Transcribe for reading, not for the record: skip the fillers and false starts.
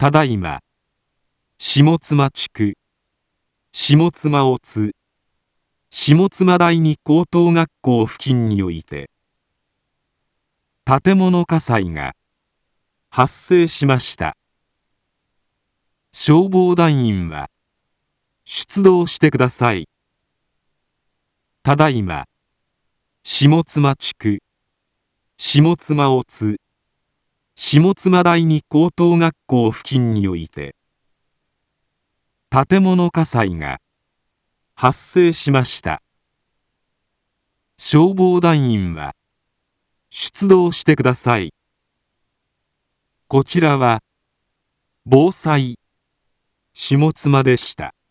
ただいま、下妻地区、下妻を津、下妻第二高等学校付近において、建物火災が発生しました。消防団員は出動してください。ただいま、下妻地区、下妻を津、下妻第二高等学校付近において、建物火災が発生しました。消防団員は出動してください。こちらは防災下妻でした。